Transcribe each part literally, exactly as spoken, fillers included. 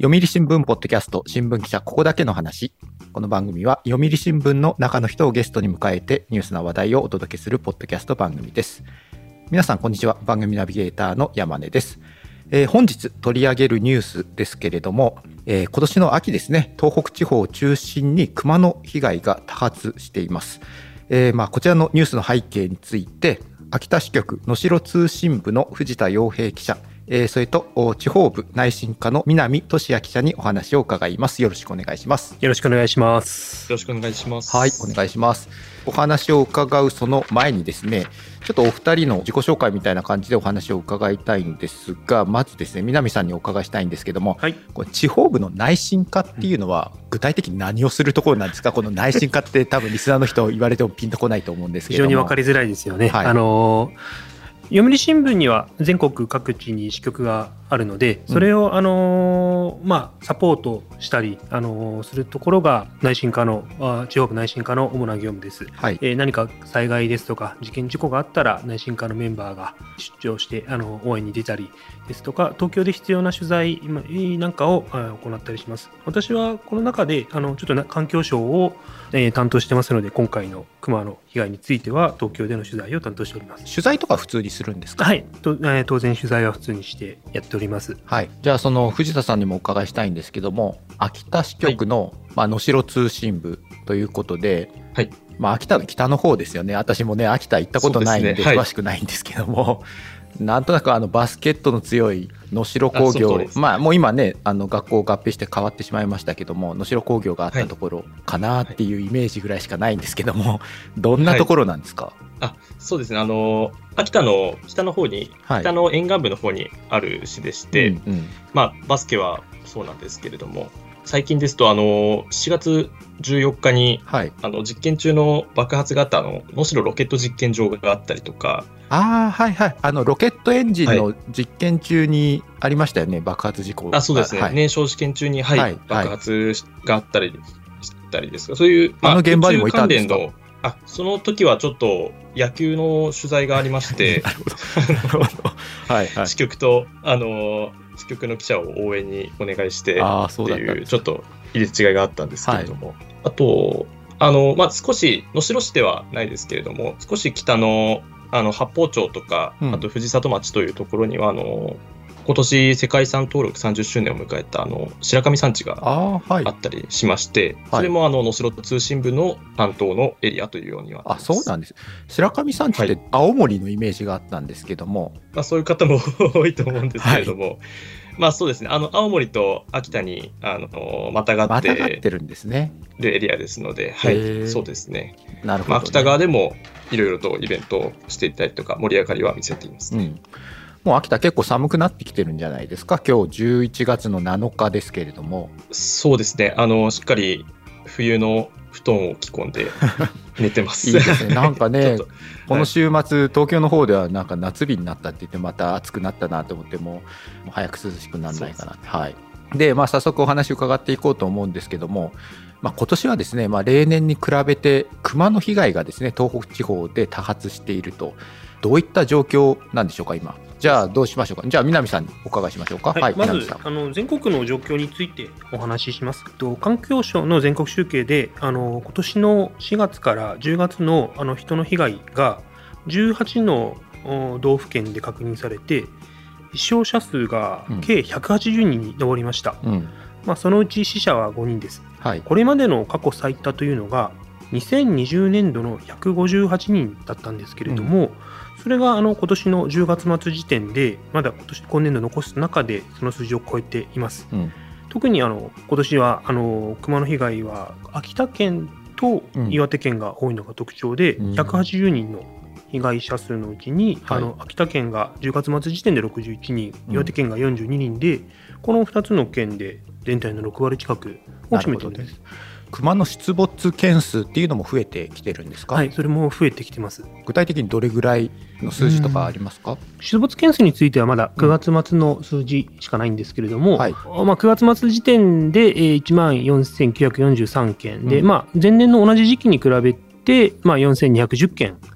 読売新聞ポッドキャスト新聞記者ここだけの話。この番組は読売新聞の中の人をゲストに迎えてニュースな話題をお届けするポッドキャスト番組です。皆さんこんにちは。番組ナビゲーターの山根です。えー、本日取り上げるニュースですけれども、えー、今年の秋ですね、東北地方を中心にクマの被害が多発しています。えーまあ、こちらのニュースの背景について、秋田支局能代通信部の藤田洋平記者、えー、それと地方部内申課の南俊也記者にお話を伺います。よろしくお願いします。 よろしくお願いします。 よろしくお願いします。 はい、お願いします。お話を伺うその前にですね、ちょっとお二人の自己紹介みたいな感じでお話を伺いたいんですが、まずですね、南さんにお伺いしたいんですけども、はい、これ地方部の内申課っていうのは具体的に何をするところなんですか？この内申課って多分リスナーの人言われてもピンとこないと思うんですけども、 非常に分かりづらいですよね。はい、あのー読売新聞には全国各地に支局があるので、それを、あのーまあ、サポートしたり、あのー、するところが内申課の地方部内申課の主な業務です。はい、えー、何か災害ですとか事件事故があったら内申課のメンバーが出張してあの応援に出たりですとか、東京で必要な取材なんかを行ったりします。私はこの中であのちょっと環境省を、えー、担当してますので、今回のクマの被害については東京での取材を担当しております。 取材とか普通にするんですか？ はい、と、えー、当然取材は普通にしてやっております。 はい、じゃあその藤田さんにもお伺いしたいんですけども、秋田支局の、はい、まあ、能代通信部ということで、はい、まあ、秋田の北の方ですよね。私もね秋田行ったことないん で, で、ね、はい、詳しくないんですけども、なんとなくあのバスケットの強い能代工業、まあもう今ねあの学校合併して変わってしまいましたけども、能代工業があったところかなっていうイメージぐらいしかないんですけども、どんなところなんですか？はい、 あそうですね、あの秋田の北の方に、はい、北の沿岸部の方にある市でして、うんうん、まあ、バスケはそうなんですけれども、最近ですとあのしがつじゅうよっかに、はい、あの実験中の爆発があったあの能代ロケット実験場があったりとか、 あ、はいはい、あのロケットエンジンの実験中にありましたよね、はい、爆発事故。 あ、そうですね、はい、燃焼試験中に、はいはい、爆発があったりしたりですか、そういう、まあ、 あの現場にもいたんですか？ のあその時はちょっと野球の取材がありましてなるほどはい、はい、 支局とあの支局の記者を応援にお願いしてっていうちょっと入れ違いがあったんですけれども、はい、あとあの、まあ、少し能代市ではないですけれども、少し北の、あの八峰町とか、うん、あと藤里町というところにはあの今年世界遺産登録さんじゅっしゅうねんを迎えたあの白神山地があったりしまして、はい、それもあの能代通信部の担当のエリアというようにはなります。 あ、そうなんです。白神山地って青森のイメージがあったんですけども、 はい、まあ、そういう方も多いと思うんですけれども、はい、まあそうですね、あの青森と秋田にあのまたがってまたがってるんですね。 エリアですので、はい、そうですね。 なるほどね。 まあ、北側でもいろいろとイベントをしていたりとか盛り上がりは見せていますね。うん、 もう秋田結構寒くなってきてるんじゃないですか？今日じゅういちがつのなのかですけれども。 そうですね、あのしっかり冬の布団を着込んで寝てますいいですね。なんかねこの週末東京の方ではなんか夏日になったって言ってまた暑くなったなと思って、もう早く涼しくならないかなって。はい、で、まあ、早速お話を伺っていこうと思うんですけども、まあ、今年はですね、まあ、例年に比べてクマの被害がですね東北地方で多発していると。どういった状況なんでしょうか今？じゃあどうしましょうか。じゃあ南さんにお伺いしましょうか。 はい、はい、まずあの全国の状況についてお話しします。と環境省の全国集計であの今年のしがつからじゅうがつ の, あの人の被害がじゅうはちの道府県で確認されて、死傷者数が計ひゃくはちじゅうにんに上りました。うん、まあ、そのうち死者はごにんです。はい、これまでの過去最多というのがにせんにじゅうねんどのひゃくごじゅうはちにんだったんですけれども、うん、それがあの今年のじゅうがつ末時点でまだ今年今年度残す中でその数字を超えています。うん、特にあの今年はあのクマの被害は秋田県と岩手県が多いのが特徴で、うん、ひゃくはちじゅうにんの被害者数のうちに、はい、あの秋田県がじゅうがつ末時点でろくじゅういちにん、岩手県がよんじゅうににんで、このふたつの県で全体のろくわり近くを占めているんです。 クマの出没件数っていうのも増えてきてるんですか？ はい、それも増えてきてます。 具体的にどれぐらいの数字とかありますか？ 出没件数についてはまだくがつ末の数字しかないんですけれども、うん、はい、まあ、くがつ末時点でいちまんよんせんきゅうひゃくよんじゅうさんけんで、うん、まあ、前年の同じ時期に比べて、まあ、よんせんにひゃくじゅっけん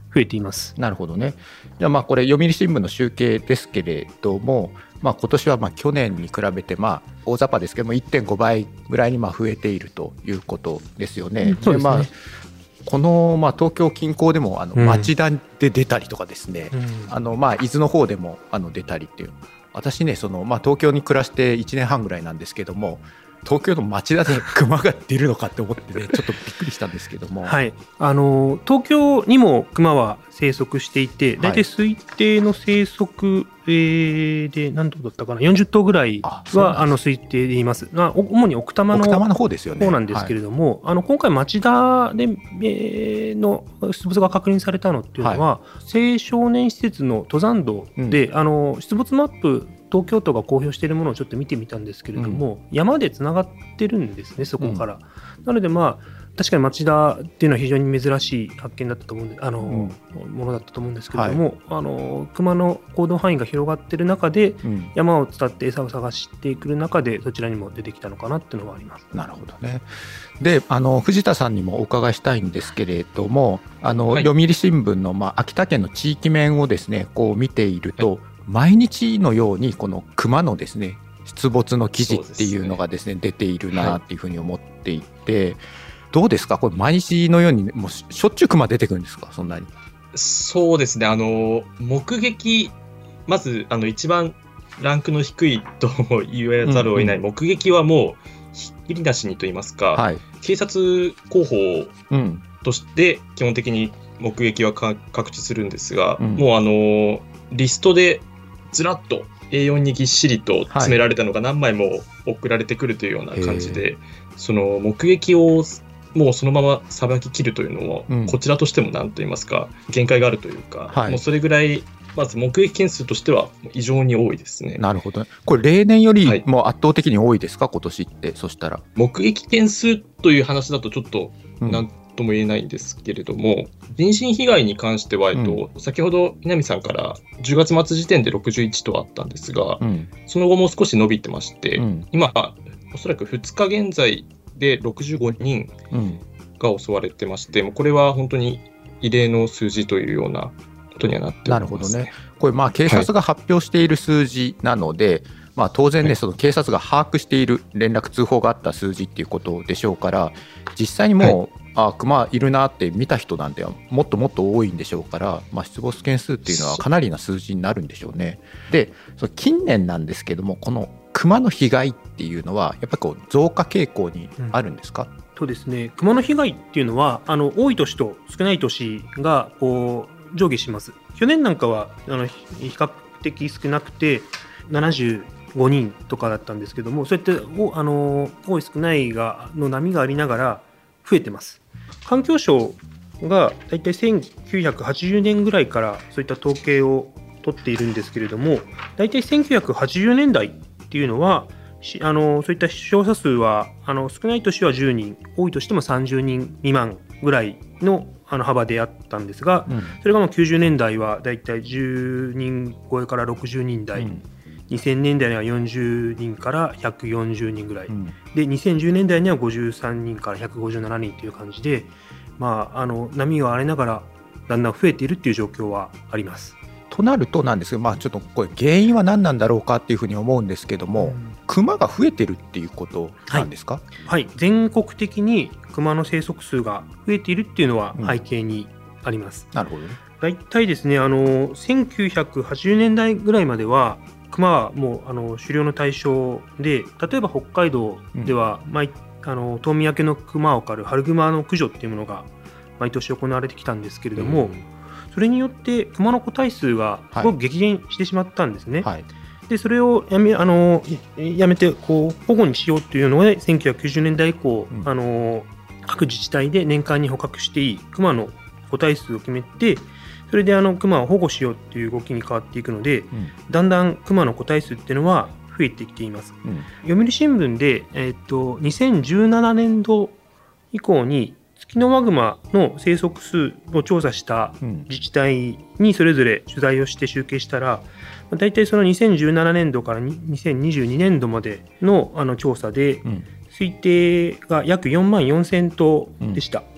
増えています。 なるほどね。じゃあまあこれ読売新聞の集計ですけれども、まあ、今年はまあ去年に比べてまあ大雑把ですけども いってんご 倍ぐらいにまあ増えているということですよね。 そうですね。 でまあこのまあ東京近郊でもあの町田で出たりとかですね、うん、あのまあ伊豆の方でもあの出たりっていう、私ねそのまあ東京に暮らしていちねんはんぐらいなんですけども、東京の町田でクマが出るのかって思ってねちょっとびっくりしたんですけども、 はい、あの東京にもクマは生息していて、大体推定の生息、えー、で何頭だったかな、よんじゅっ頭ぐらいはあの推定でいます。主に奥多摩の奥多摩の方ですよね。 方なんですけれども、はい、あの今回町田で、えー、の出没が確認されたのっていうのは、はい、青少年施設の登山道で、うん、あの出没マップ東京都が公表しているものをちょっと見てみたんですけれども、うん、山でつながってるんですね、そこから、うん、なのでまあ確かに町田っていうのは非常に珍しい発見だったと思うんで、あの、うん、ものだったと思うんですけれども、はい、あの熊の行動範囲が広がっている中で、うん、山を伝って餌を探してくる中でそちらにも出てきたのかなっていうのはあります。 なるほどね。であの藤田さんにもお伺いしたいんですけれども、あの、はい、読売新聞の、まあ、秋田県の地域面をですねこう見ていると、はい、毎日のようにこの熊のですね出没の記事っていうのがですね出ているなっていうふうに思っていて、はい、どうですかこれ毎日のようにもうしょっちゅう熊出てくるんですか、そんなに。 そうですね、あの目撃、まずあの一番ランクの低いと言わざるを得ない、うんうん、目撃はもうひっきりなしにと言いますか、はい、警察広報として基本的に目撃は各地するんですが、うん、もうあのリストでずらっと エーよん にぎっしりと詰められたのが何枚も送られてくるというような感じで、はい、その目撃をもうそのままさばき切るというのも、うん、こちらとしても何と言いますか限界があるというか、はい、もうそれぐらいまず目撃件数としては異常に多いですね。 なるほど、これ例年よりも圧倒的に多いですか、はい、今年って。そしたら目撃件数という話だとちょっと何とも言えないんですけれども、うん、人身被害に関しては、えっと、うん、先ほど南さんからじゅうがつ末時点でろくじゅういち頭あったんですが、うん、その後も少し伸びてまして、うん、今おそらくふつか現在でろくじゅうごにんが襲われてまして、うん、これは本当に異例の数字というようなことにはなっております。 なるほどね。これまあ警察が発表している数字なので、はい、まあ、当然ね、その警察が把握している連絡通報があった数字っていうことでしょうから、実際にもう、はい、あクマいるなって見た人なんてもっともっと多いんでしょうから、まあ、出没件数っていうのはかなりな数字になるんでしょうね。でその近年なんですけども、このクマの被害っていうのはやっぱりこう増加傾向にあるんですか？ うん、そうですね、クマの被害っていうのはあの多い年と少ない年がこう上下します。去年なんかはあの比較的少なくてななじゅうごにんとかだったんですけども、そうやっておあの多い少ないがの波がありながら増えてます。環境省がだいたいせんきゅうひゃくはちじゅうねんぐらいからそういった統計を取っているんですけれども、だいたいせんきゅうひゃくはちじゅうねんだいっていうのはあのそういった死傷者数はあの少ない年はじゅうにん、多いとしてもさんじゅうにん未満ぐらいのあの幅であったんですが、うん、それがもうきゅうじゅうねんだいはだいたいじゅうにん超えからろくじゅうにんだい、うん、にせんねんだいにはよんじゅうにんからひゃくよんじゅうにんぐらい、うん、でにせんじゅうねんだいにはごじゅうさんにんからひゃくごじゅうななにんという感じで、まあ、あの波が荒れながらだんだん増えているという状況はあります。 となるとなんですけど、まあ、ちょっとこれ原因は何なんだろうかっていうふうに思うんですけども、うん、クマが増えてるっていうことなんですか？ はい、はい、全国的にクマの生息数が増えているっていうのは背景にあります。 うん、なるほどね。 だいたいですね、あのせんきゅうひゃくはちじゅうねんだいぐらいまではクマはもうあの狩猟の対象で、例えば北海道では毎、うん、あの冬眠明けのクマを狩る春グマの駆除っていうものが毎年行われてきたんですけれども、うん、それによってクマの個体数がすごく激減してしまったんですね。はい、でそれをやめ、あのやめてこう保護にしようというのでせんきゅうひゃくきゅうじゅうねんだい以降、うん、あの各自治体で年間に捕獲していいクマの個体数を決めて、それであのクマを保護しようという動きに変わっていくので、うん、だんだんクマの個体数っていうのは増えてきています。うん、読売新聞で、えー、とにせんじゅうななねんど以降にツキノワグマの生息数を調査した自治体にそれぞれ取材をして集計したら、だいたいそのにせんじゅうななねんどからにせんにじゅうにねんどまで の, あの調査で推定が約よんまんよんせんとうでした。うん、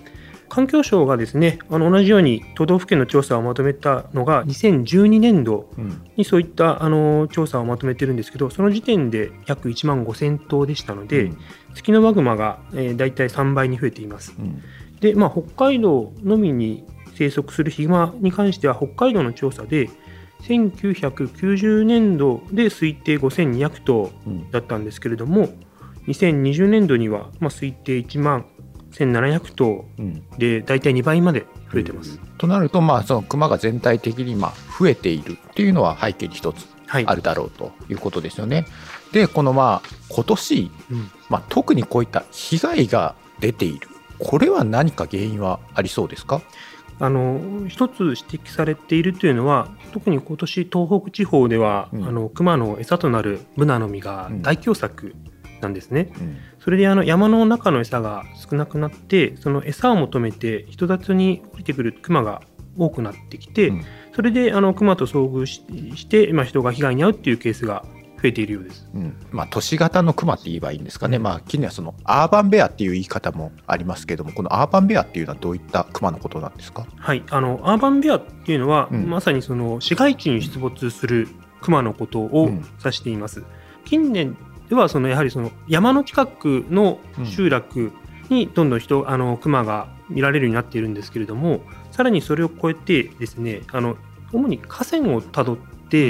環境省がですね、あの同じように都道府県の調査をまとめたのがにせんじゅうにねんどにそういったあの調査をまとめてるんですけど、その時点で約いちまんごせんとうでしたので、うん、ツキノワグマが、えー、だいたいさんばいに増えています。うん、で、まあ、北海道のみに生息するヒグマに関しては北海道の調査でせんきゅうひゃくきゅうじゅうねんどで推定ごせんにひゃくとうだったんですけれども、うん、にせんにじゅうねんどにはまあ推定いちまんせんななひゃくとうでだいたいにばいまで増えてます。 うん、となると、まあ、そのクマが全体的にまあ増えているっていうのは背景に一つあるだろうということですよね。はい、でこのまあ今年、うんまあ、特にこういった被害が出ている、これは何か原因はありそうですか？ あの一つ指摘されているというのは、特に今年東北地方では、うん、あのクマの餌となるブナの実が大凶作なんですね。うん、それであの山の中の餌が少なくなって、その餌を求めて人里に降りてくるクマが多くなってきて、うん、それであのクマと遭遇 し, して、まあ、人が被害に遭うっていうケースが増えているようです。 うんまあ、都市型のクマって言えばいいんですかね。うんまあ、近年はそのアーバンベアっていう言い方もありますけども、このアーバンベアっていうのはどういったクマのことなんですか？ はい、あのアーバンベアっていうのは、うん、まさにその市街地に出没するクマのことを指しています。うん、近年ではそのやはりその山の近くの集落にどんどん人、あのクマが見られるようになっているんですけれども、さらにそれを超えてですね、あの主に河川をたどって、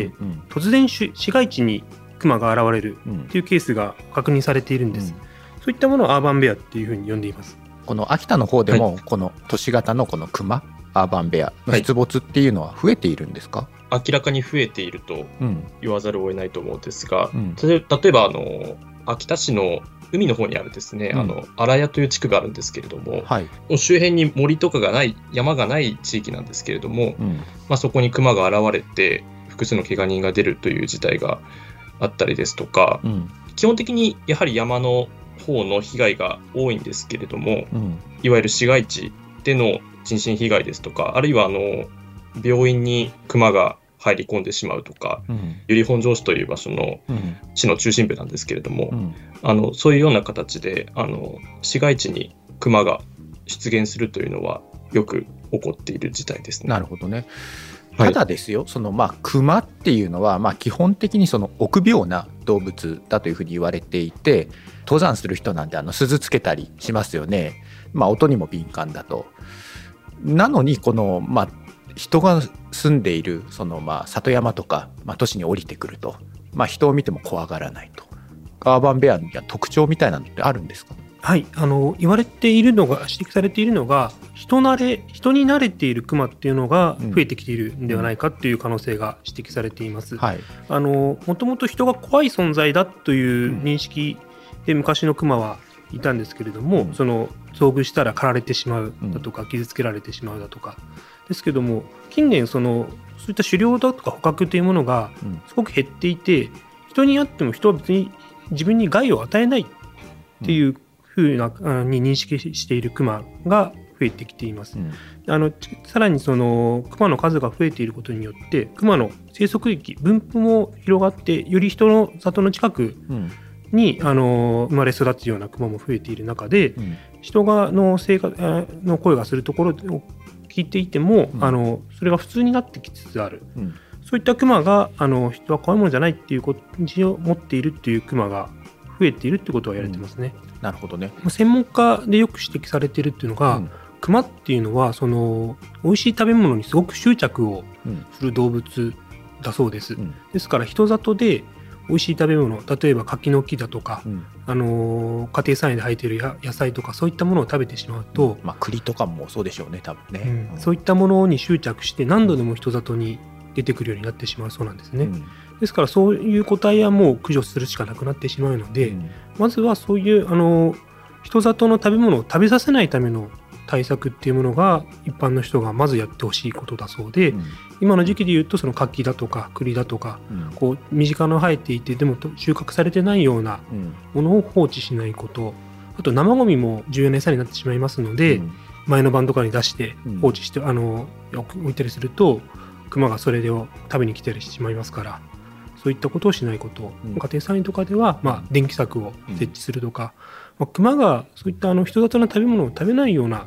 うんうん、突然市街地にクマが現れるというケースが確認されているんです。うん、そういったものをアーバンベアっていうふうに呼んでいます。 この秋田の方でも、はい、この都市型のこのクマアーバンベアの出没っていうのは増えているんですか？ はい、明らかに増えていると言わざるを得ないと思うんですが、うん、例えばあの秋田市の海の方にあるですね、うん、あの荒谷という地区があるんですけれども、はい、周辺に森とかがない山がない地域なんですけれども、うんまあ、そこにクマが現れて複数の怪我人が出るという事態があったりですとか、うん、基本的にやはり山の方の被害が多いんですけれども、うん、いわゆる市街地での人身被害ですとか、あるいはあの病院にクマが入り込んでしまうとか、うん、由利本荘市という場所の市の中心部なんですけれども、うん、あのそういうような形であの市街地にクマが出現するというのはよく起こっている事態ですね。 なるほどね。ただですよ、はい、そのまあクマっていうのはまあ基本的にその臆病な動物だというふうに言われていて、登山する人なんてあの鈴つけたりしますよね。まあ音にも敏感だと。なのにこのまあ人が住んでいるそのまあ里山とかまあ都市に降りてくると、まあ人を見ても怖がらないと。アーバンベアには特徴みたいなのってあるんですか？ はい、あの言われているのが指摘されているのが人慣れ人に慣れているクマっていうのが増えてきているんではないかっていう可能性が指摘されています。はい、あのもともと人が怖い存在だという認識で昔のクマはいたんですけれども、うん、その遭遇したら狩られてしまうだとか、うん、傷つけられてしまうだとかですけども、近年そのそういった狩猟だとか捕獲というものがすごく減っていて、人にあっても人は別に自分に害を与えないっていう、うんふうなに認識しているクマが増えてきています。うん、あのさらにそのクマの数が増えていることによってクマの生息域分布も広がって、より人の里の近くに、うん、あの生まれ育つようなクマも増えている中で、うん、人がの生活の声がするところを聞いていても、うん、あのそれが普通になってきつつある、うん、そういったクマがあの人は怖いものじゃないっていう感じを持っているっていうクマが増えているってことは言われてますね。 うん、なるほどね。 専門家でよく指摘されているっていうのが、うん、クマっていうのはその美味しい食べ物にすごく執着をする動物だそうです。うん、ですから人里で美味しい食べ物、例えば柿の木だとか、うん、あの家庭菜園で生えている野菜とかそういったものを食べてしまうと、 まあ、栗とかもそうでしょうね多分ね、 うん、そういったものに執着して何度でも人里に出てくるようになってしまうそうなんですね。うん、ですからそういう個体はもう駆除するしかなくなってしまうので、うん、まずはそういうあの人里の食べ物を食べさせないための対策っていうものが一般の人がまずやってほしいことだそうで、うん、今の時期でいうとその柿だとか栗だとか、うん、こう身近な生えていてでも収穫されてないようなものを放置しないこと、あと生ゴミも重要な餌になってしまいますので、うん、前の晩とかに出して放置して、うん、あの置いたりするとクマがそれを食べに来たりしてしまいますから、そういったことをしないこと、うん、家庭菜園とかでは、まあ、電気柵を設置するとか、うんまあ、クマがそういったあの人里の食べ物を食べないような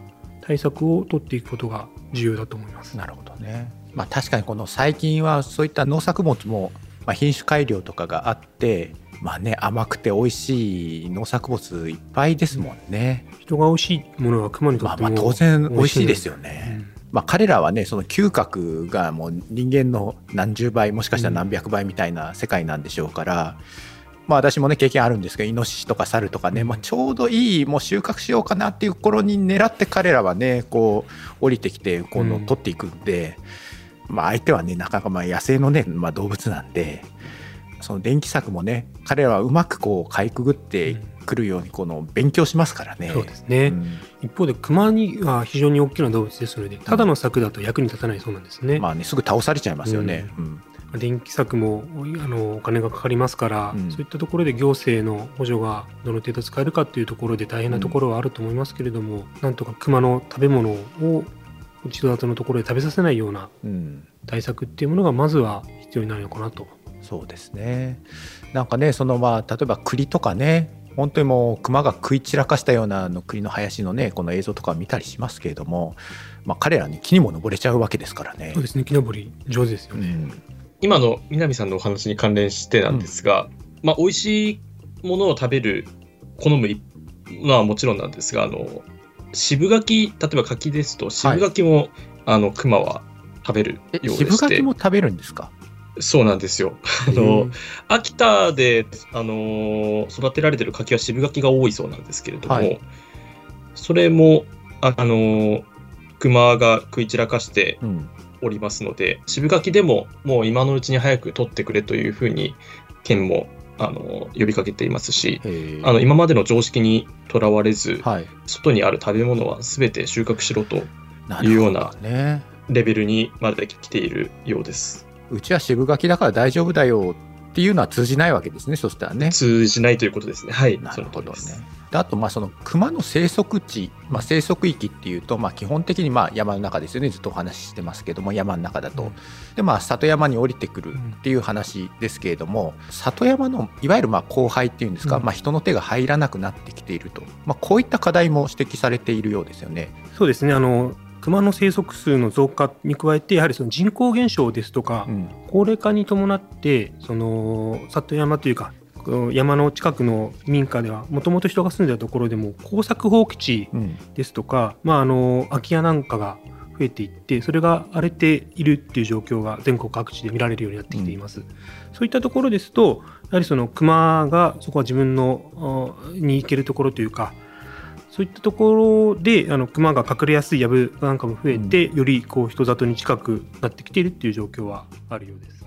対策を取っていくことが重要だと思います。 なるほどね。まあ、確かにこの最近はそういった農作物も、まあ、品種改良とかがあって、まあね、甘くて美味しい農作物いっぱいですもんね。 人が美味しいものは熊にとっても、 まあ、まあ当然美味しいですよね、うん。まあ、彼らはね、その嗅覚がもう人間の何十倍もしかしたら何百倍みたいな世界なんでしょうから、うん、まあ、私もね経験あるんですけど、イノシシとかサルとかね、まあ、ちょうどいいもう収穫しようかなっていう頃に狙って彼らはねこう降りてきてこの取っていくんで、うん、まあ、相手はねなかなかまあ野生のね、まあ、動物なんで、その電気柵もね彼らはうまくこうかいくぐってくるようにこの勉強しますからね。 そうですね、うん、一方でクマには非常に大きな動物ですので、ただの柵だと役に立たないそうなんですね、 うん、まあねすぐ倒されちゃいますよね、うんうん、電気柵もあのお金がかかりますから、うん、そういったところで行政の補助がどの程度使えるかっていうところで大変なところはあると思いますけれども、うん、なんとかクマの食べ物を人里のところで食べさせないような対策っていうものがまずは必要になるのかなと。 そうですね。なんかねそのまあ例えば栗とかね、本当にもう熊が食い散らかしたようなの栗の林のねこの映像とかを見たりしますけれども、まあ、彼らに木にも登れちゃうわけですからね。 そうですね、木登り上手ですよね、うん、 今の南さんのお話に関連してなんですが、うん、まあ、美味しいものを食べる好むのはもちろんなんですが、あの渋柿、例えば柿ですと渋柿も、はい、あの熊は食べるようでして。 渋柿も食べるんですか？ そうなんですよ。あの秋田で、あの育てられてる柿は渋柿が多いそうなんですけれども、はい、それもあ、あの熊が食い散らかしておりますので、うん、渋柿でももう今のうちに早く取ってくれというふうに県もあの呼びかけていますし、あの今までの常識にとらわれず、はい、外にある食べ物は全て収穫しろというようなレベルにまで来ているようです。 うちは渋柿だから大丈夫だよっていうのは通じないわけですね。そしたらね通じないということですね。はい、 なるほどね。であとまあその熊の生息地、まあ、生息域っていうとまあ基本的にまあ山の中ですよね。ずっとお話ししてますけども、山の中だと、うん、でまあ里山に降りてくるっていう話ですけれども、うん、里山のいわゆるまあ荒廃っていうんですか、うん、まあ、人の手が入らなくなってきていると、まあ、こういった課題も指摘されているようですよね。 そうですね、あの熊の生息数の増加に加えてやはりその人口減少ですとか、うん、高齢化に伴ってその里山というか山の近くの民家ではもともと人が住んでたところでも耕作放棄地ですとか、うん、まあ、あの空き家なんかが増えていってそれが荒れているっていう状況が全国各地で見られるようになってきています、うん、そういったところですとやはりその熊がそこは自分のに行けるところというか、そういったところであの熊が隠れやすい藪なんかも増えて、うん、よりこう人里に近くなってきているっていう状況はあるようです。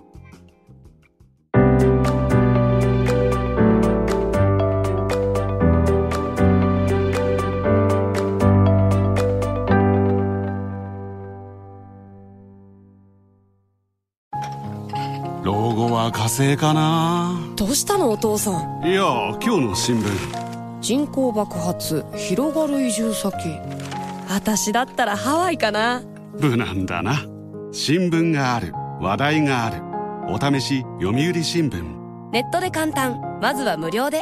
老後は火星かな。 どうしたのお父さん。 いや今日の新聞、 人口爆発広がる移住先。私だったらハワイかな。 無難だな。新聞がある、話題がある。お試し読売新聞。 ネットで簡単、まずは無料で。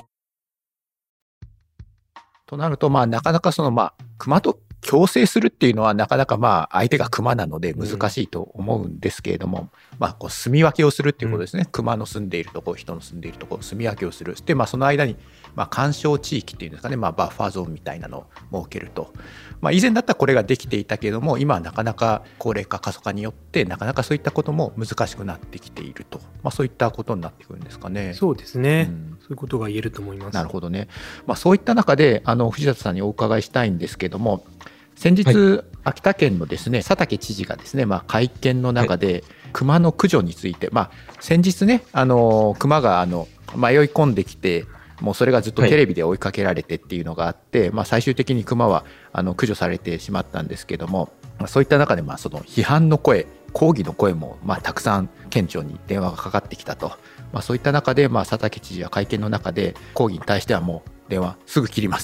となるとまあなかなかそのまあ熊と共生するっていうのはなかなかまあ相手が熊なので難しいと思うんですけれども、うん、まあこう住み分けをするっていうことですね、うん、熊の住んでいるところ、人の住んでいるところ、住み分けをする。でまあその間にまあ干渉地域っていうんですかね、まあバッファーゾーンみたいなのを設けると。まあ以前だったらこれができていたけれども、今はなかなか高齢化過疎化によってなかなかそういったことも難しくなってきていると。まあそういったことになってくるんですかね。 そうですね、うん、そういうことが言えると思います。 なるほどね。まあそういった中であの藤田さんにお伺いしたいんですけども、先日、はい、秋田県のですね佐竹知事がですね、まあ、会見の中で、はい、熊の駆除について、まあ、先日ねあの熊があの迷い込んできてもうそれがずっとテレビで追いかけられてっていうのがあって、はい、まあ、最終的に熊はあの駆除されてしまったんですけども、まあ、そういった中でまあその批判の声、抗議の声もまあたくさん県庁に電話がかかってきたと、まあ、そういった中でまあ佐竹知事は会見の中で抗議に対してはもう電話すぐ切ります、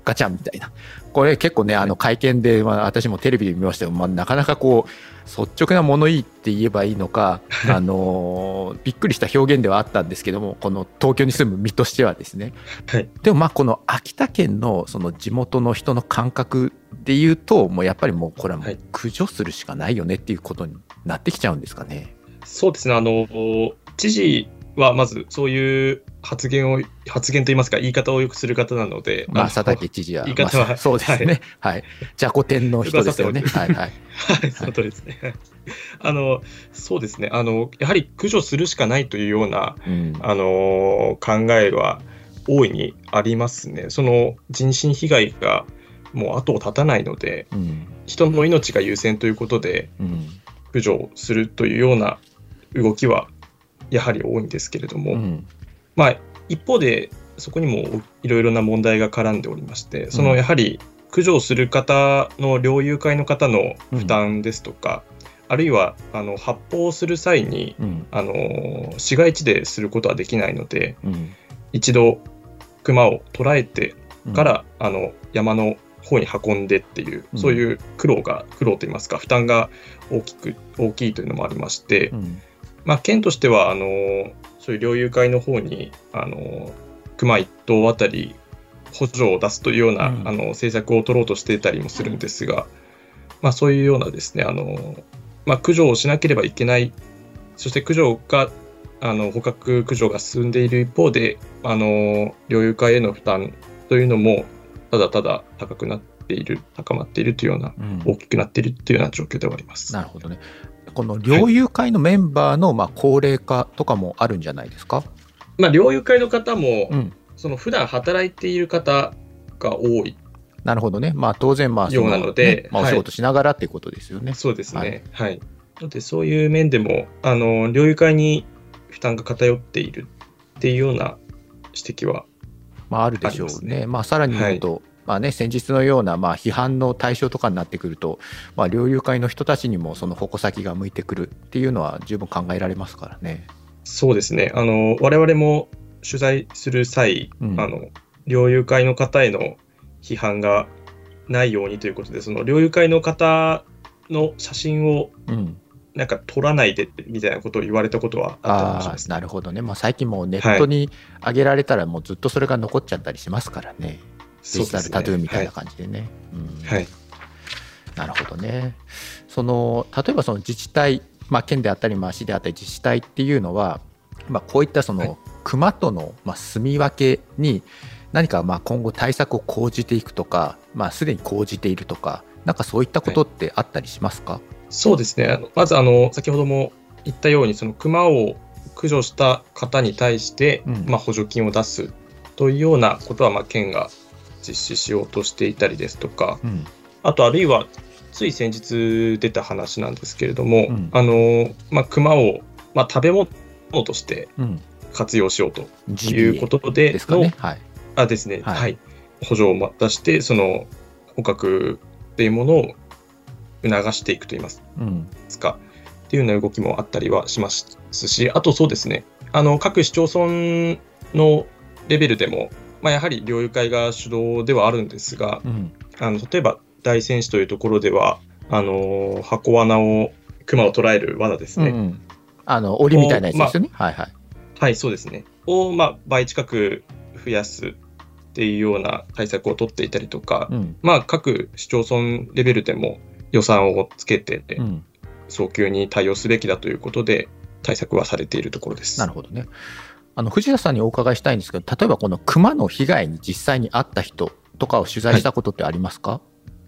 ガチャンみたいな、これ結構ねあの会見で、まあ、私もテレビで見ましたけど、まあ、なかなかこう率直な物言いって言えばいいのかあのびっくりした表現ではあったんですけども、この東京に住む身としてはですね、はい、でもまあこの秋田県のその地元の人の感覚で言うと、もうやっぱりもうこれはもう駆除するしかないよねっていうことになってきちゃうんですかね。 そうですね、あの知事はまずそういう発言を発言といいますか言い方をよくする方なので、 まあ、佐竹知事は言い方は、 まあ、そうですね、はい、じゃこ天の人ですよね。はいはい、 はい、その通りですね。あのそうですね、あのやはり駆除するしかないというような、うん、あの考えは大いにありますね。その人身被害がもう後を絶たないので、うん、人の命が優先ということで、うん、駆除するというような動きはやはり多いんですけれども、うん、まあ一方でそこにもいろいろな問題が絡んでおりまして、そのやはり駆除をする方の猟友会の方の負担ですとか、うん、あるいはあの発砲する際に、うん、あの市街地ですることはできないので、うん、一度熊を捕らえてから、うん、あの山の方に運んでっていう、うん、そういう苦労が苦労といいますか負担が大きく大きいというのもありまして、うん、まあ、県としてはあのそういう猟友会の方にあの熊一頭あたり補助を出すというような、うん、あの政策を取ろうとしていたりもするんですが、まあ、そういうようなですねあの、まあ、駆除をしなければいけない、そして駆除があの捕獲駆除が進んでいる一方であの猟友会への負担というのもただただ高くなっている高まっているというような、うん、大きくなっているというような状況ではあります。 なるほどね。この猟友会のメンバーの、まあ、高齢化とかもあるんじゃないですか。 まあ、猟友会の方も、うん、その普段働いている方が多い。 なるほどね。まあ、当然まあようなので、 ね、まあ、お仕事しながらっていうことですよね。 はい、そうですね。はい。はい、でそういう面でもあの猟友会に負担が偏っているっていうような指摘はまあ、あるでしょうね。まあ、さらに言うと、はい、まあね、先日のようなまあ批判の対象とかになってくると、まあ、猟友会の人たちにもその矛先が向いてくるっていうのは十分考えられますからね。 そうですね。あの我々も取材する際、うん、あの猟友会の方への批判がないようにということで、その猟友会の方の写真を、うんなんか撮らないでみたいなことを言われたことはあったかもしれないですね。 なるほどね。まあ、最近もうネットに上げられたらもうずっとそれが残っちゃったりしますからね。デジタルタトゥーみたいな感じでね。はい。うん、なるほどね。その例えばその自治体、まあ、県であったり、まあ、市であったり自治体っていうのは、まあ、こういったその熊とのまあ住み分けに何かまあ今後対策を講じていくとか、まあ、すでに講じているとか、なんかそういったことってあったりしますか？はい、 そうですね。まずあの先ほども言ったように、その熊を駆除した方に対して、うんまあ、補助金を出すというようなことは、まあ、県が実施しようとしていたりですとか、うん、あとあるいはつい先日出た話なんですけれども、うん、あのまあ、熊を、まあ、食べ物として活用しようということでの、うんねはい、あですね、はいはい、補助を出してその捕獲っていうものを促していくといいますか、うん、っていうような動きもあったりはしますし、あとそうですね、あの各市町村のレベルでも、まあ、やはり猟友会が主導ではあるんですが、うん、あの例えば大仙市というところではあの箱罠を熊を捕らえる罠ですね、うん、 あの檻みたいなやつですよね、まあ、はいはいはいそうですねを、まあ、倍近く増やすっていうような対策を取っていたりとか、うんまあ、各市町村レベルでも予算をつけて、うん、早急に対応すべきだということで対策はされているところです。 なるほどね。あの藤田さんにお伺いしたいんですけど、例えばこの熊の被害に実際に遭った人とかを取材したことってありますか？ はい、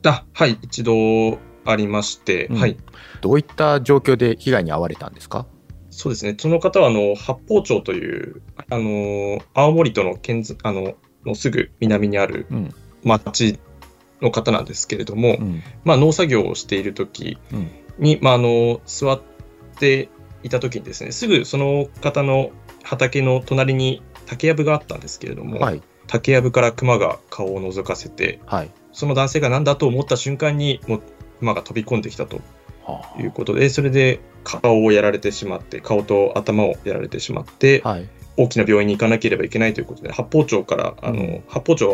あはい一度ありまして、うんはい、 どういった状況で被害に遭われたんですか？ そうですね、その方はあの八峰町というあの青森との県あののすぐ南にある町の方なんですけれども、うんまあ、農作業をしている時に、うんまあ、あの座っていた時にですね、すぐその方の畑の隣に竹やぶがあったんですけれども、はい、竹やぶから熊が顔を覗かせて、はい、その男性が何だと思った瞬間にもう熊が飛び込んできたということで、それで顔をやられてしまって、顔と頭をやられてしまって、はい、大きな病院に行かなければいけないということで、八峰町からあの、うん、八峰町は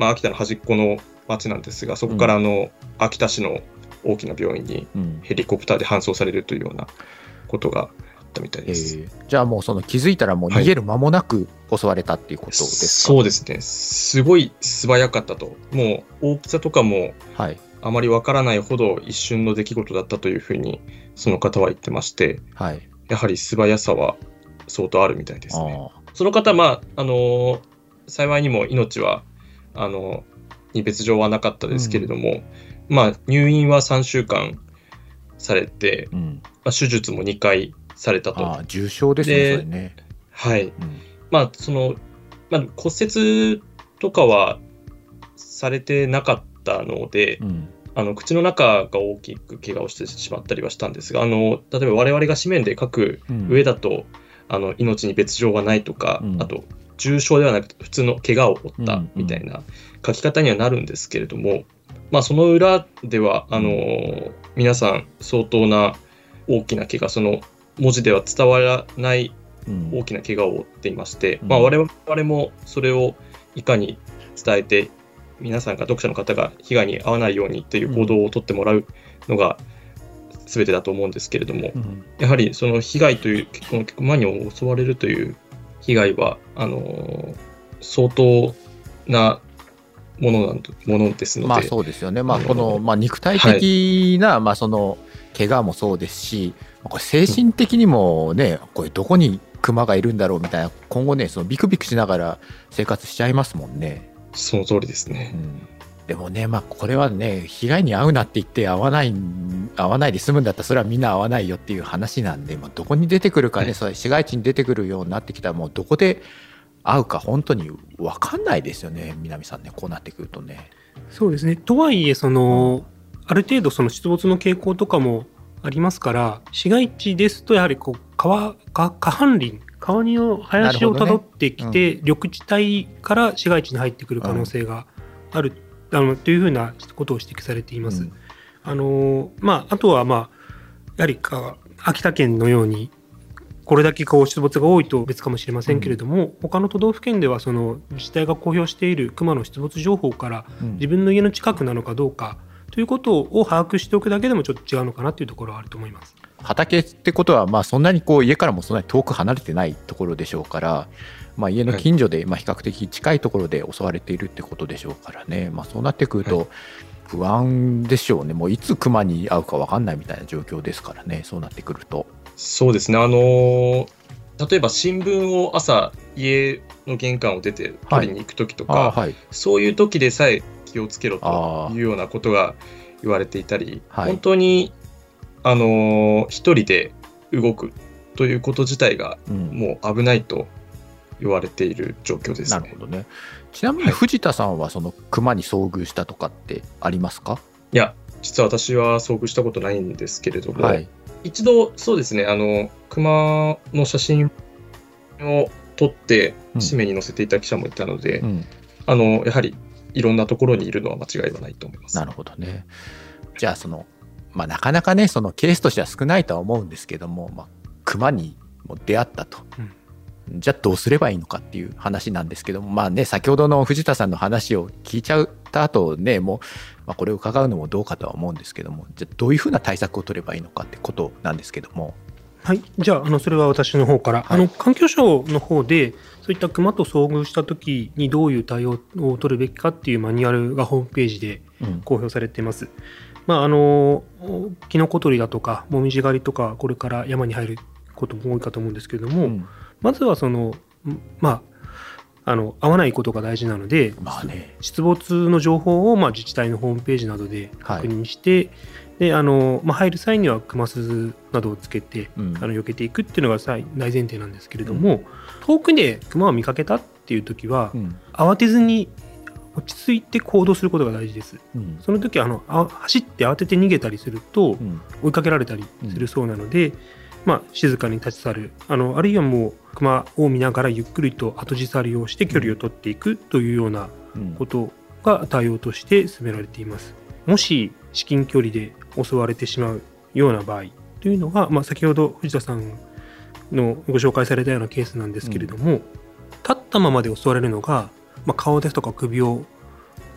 まあ、秋田の端っこの町なんですが、そこからあの、うん、秋田市の大きな病院にヘリコプターで搬送されるというようなことがあったみたいです。 えー、じゃあもうその気づいたらもう逃げる間もなく襲われたっていうことですか？ はい、そうですね。すごい素早かったと。もう大きさとかもあまりわからないほど一瞬の出来事だったというふうにその方は言ってまして、はい、やはり素早さは相当あるみたいですね。その方、まああの幸いにも命はあのに別状はなかったですけれども、うん、まあ、入院はさんしゅうかんされて、うん、まあ、手術もにかいされたと。 あ、重症ですね、それね。 はい。うん、まあ、その、まあ、骨折とかはされてなかったので、うん、あの口の中が大きく怪我をしてしまったりはしたんですが、あの例えば我々が紙面で書く上だと、うん、あの命に別状がないとか、うん、あと重傷ではなくて普通の怪我を負ったみたいな書き方にはなるんですけれども、うんうん、まあ、その裏ではあの皆さん相当な大きな怪我、その文字では伝わらない大きな怪我を負っていまして、うん、まあ、我々もそれをいかに伝えて皆さんが読者の方が被害に遭わないようにという行動をとってもらうのが全てだと思うんですけれども、うん、やはりその被害というこの熊に襲われるという被害はあの相当なものなんものですので、 まあそうですよね。まあこのまあ肉体的な、はい、まあその怪我もそうですし、これ精神的にもね、これどこに熊がいるんだろうみたいな、今後ねそのビクビクしながら生活しちゃいますもんね。 その通りですね。 うん、でもね、まあこれはね、被害に遭うなって言って遭わない遭わないで済むんだったらそれはみんな遭わないよっていう話なんで、まあ、どこに出てくるかね、はい、それ市街地に出てくるようになってきたらもうどこで会うか本当に分かんないですよね、南さんね、こうなってくるとね。 そうですね。とはいえその、うん、ある程度その出没の傾向とかもありますから、市街地ですとやはりこう川か河畔林川の林をたどってきて、ね、うん、緑地帯から市街地に入ってくる可能性がある、うん、あのというふうなことを指摘されています。うん、あのまあ、あとは、まあ、やはりか秋田県のようにこれだけこう出没が多いと別かもしれませんけれども、うん、他の都道府県ではその自治体が公表している熊の出没情報から自分の家の近くなのかどうかということを把握しておくだけでもちょっと違うのかなというところはあると思います。 畑ってことは、まあそんなにこう家からもそんなに遠く離れてないところでしょうから、まあ、家の近所でまあ比較的近いところで襲われているってことでしょうからね、まあ、そうなってくると不安でしょうね。もういつ熊に会うか分かんないみたいな状況ですからね、そうなってくると。 そうですね、あのー、例えば新聞を朝家の玄関を出て取りに行くときとか、はいはい、そういう時でさえ気をつけろというようなことが言われていたり、はい、本当にあのー、一人で動くということ自体がもう危ないと言われている状況ですね。 なるほどね。ちなみに藤田さんはその熊に遭遇したとかってありますか？ いや、実は私は遭遇したことないんですけれども、はい、一度そうですね、あの熊の写真を撮って紙面に載せていた記者もいたので、うんうん、あのやはりいろんなところにいるのは間違いはないと思います。 なるほどね。じゃあそのまあ、なかなかねそのケースとしては少ないとは思うんですけども、まあ、熊にも出会ったと、うん、じゃあどうすればいいのかっていう話なんですけども、まあね、先ほどの藤田さんの話を聞いちゃった後ね、もう、まあ、これを伺うのもどうかとは思うんですけども、じゃあどういうふうな対策を取ればいいのかってことなんですけども。 はい、じゃあ、あのそれは私の方から、はい、あの環境省の方でそういった熊と遭遇した時にどういう対応を取るべきかっていうマニュアルがホームページで公表されています。うん、まあ、あのキノコ採りだとかモミジ狩りとかこれから山に入ることも多いかと思うんですけれども、うん、まずはそのまああの合わないことが大事なので、まあね、出没の情報をまあ自治体のホームページなどで確認して、はい、であのまあ、入る際には熊鈴などをつけて、うん、あの避けていくっていうのが大前提なんですけれども、うん、遠くで熊を見かけたっていう時は、うん、慌てずに落ち着いて行動することが大事です。うん、その時はあのあ走って慌てて逃げたりすると、うん、追いかけられたりするそうなので、うん、まあ、静かに立ち去る、あのあるいはもう熊を見ながらゆっくりと後じ去りをして距離を取っていくというようなことが対応として進められています。もし至近距離で襲われてしまうような場合というのが、まあ、先ほど藤田さんのご紹介されたようなケースなんですけれども、うん、立ったままで襲われるのが、まあ、顔ですとか首を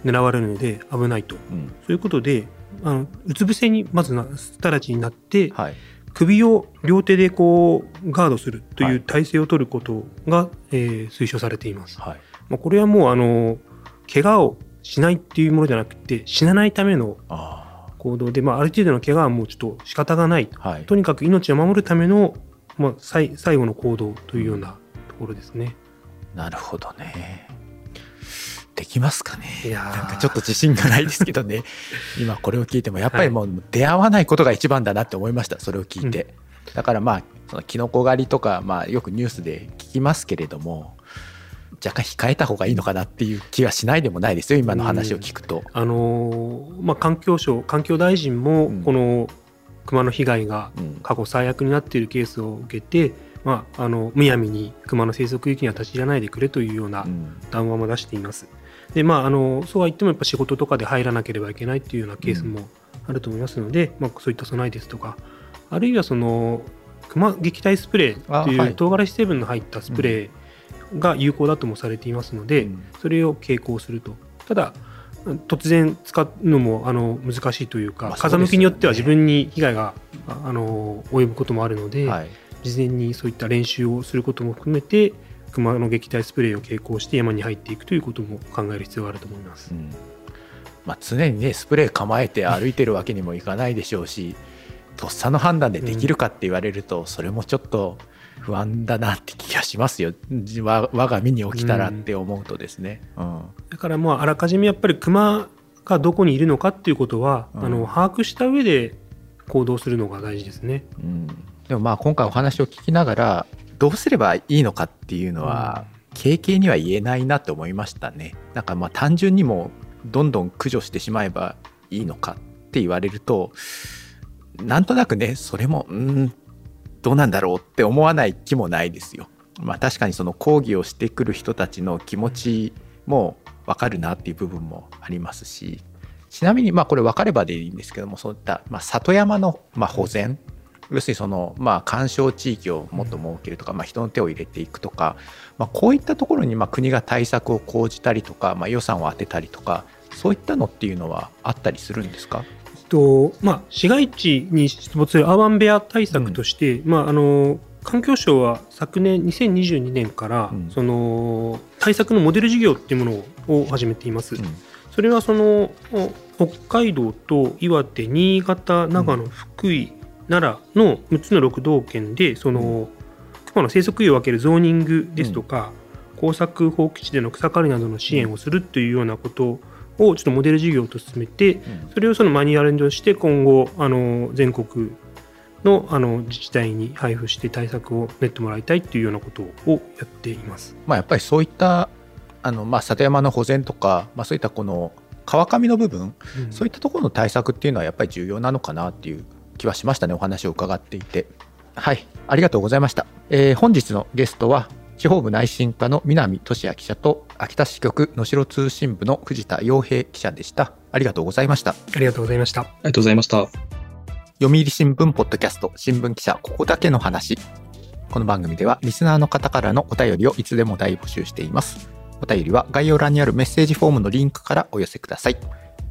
狙われるので危ないと、うん、そういうことであのうつ伏せにまずな直ちになって、はい、首を両手でこうガードするという体勢を取ることが、はいえー、推奨されています、はいまあ、これはもうあの怪我をしないっていうものじゃなくて死なないための行動で、まあ、ある程度の怪我はもうちょっと仕方がない、はい、とにかく命を守るための、まあ、最, 最後の行動というようなところですね。 なるほどね。できますかね。いやなんかちょっと自信がないですけどね今これを聞いてもやっぱりもう出会わないことが一番だなって思いました。それを聞いて、うん、だからまあそのキノコ狩りとか、まあ、よくニュースで聞きますけれども若干控えた方がいいのかなっていう気はしないでもないですよ今の話を聞くと、 うんあのーまあ、環境省環境大臣もこのクマの被害が過去最悪になっているケースを受けて、うんまあ、あのむやみにクマの生息域には立ち入らないでくれというような談話も出しています、うん、でまあ、あのそうは言ってもやっぱ仕事とかで入らなければいけないというようなケースもあると思いますので、うんまあ、そういった備えですとかあるいはそのクマ撃退スプレーという唐辛子成分の入ったスプレーが有効だともされていますので、うん、それを携行すると。ただ突然使うのもあの難しいというか、まあ、風向きによっては自分に被害があの及ぶこともあるので、はい、事前にそういった練習をすることも含めてクマの撃退スプレーを携行して山に入っていくということも考える必要があると思います、うんまあ、常にねスプレー構えて歩いてるわけにもいかないでしょうしとっさの判断でできるかって言われると、うん、それもちょっと不安だなって気がしますよ。我が身に起きたらって思うとですね、うんうん、 だからまああらかじめやっぱりクマがどこにいるのかっていうことは、うん、あの把握した上で行動するのが大事ですね、 うん、でもまあ今回お話を聞きながらどうすればいいのかっていうのは軽々には言えないなと思いましたね。なんかまあ単純にもどんどん駆除してしまえばいいのかって言われるとなんとなくねそれもうんどうなんだろうって思わない気もないですよ。まあ確かにその抗議をしてくる人たちの気持ちも分かるなっていう部分もありますし、ちなみにまあこれ分かればでいいんですけども、そういったまあ里山のまあ保全、要するにそのまあ干渉地域をもっと設けるとか、まあ人の手を入れていくとか、まあこういったところにまあ国が対策を講じたりとか、まあ予算を当てたりとか、そういったのっていうのはあったりするんですか？ とまあ、市街地に出没するアーバンベア対策として、うんまあ、あの環境省は昨年にせんにじゅうにねんから、うん、その対策のモデル事業っていうものを始めています、うん、それはその北海道と岩手、新潟、長野、福井、奈良のむっつのろく道県でそのクマの生息域を分けるゾーニングですとか、うん、耕作放棄地での草刈りなどの支援をするというようなことををちょっとモデル事業と進めて、それをそのマニュアルとして今後あの全国 の, あの自治体に配布して対策を練ってもらいたいというようなことをやっています。 まあ、やっぱりそういったあの、まあ、里山の保全とか、まあ、そういったこの川上の部分、うん、そういったところの対策っていうのはやっぱり重要なのかなっていう気はしましたね、お話を伺っていて。はい、ありがとうございました。えー、本日のゲストは地方部内申課の南俊也記者と秋田支局能代通信部の藤田洋平記者でした。ありがとうございました。 ありがとうございました。ありがとうございました。 読売新聞ポッドキャスト新聞記者ここだけの話。この番組ではリスナーの方からのお便りをいつでも大募集しています。お便りは概要欄にあるメッセージフォームのリンクからお寄せください。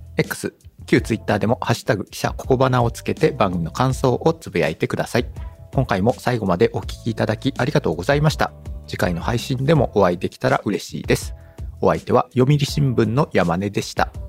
X、旧 Twitter でもハッシュタグ記者ここばなをつけて番組の感想をつぶやいてください。今回も最後までお聞きいただきありがとうございました。次回の配信でもお会いできたら嬉しいです。お相手は読売新聞の山根でした。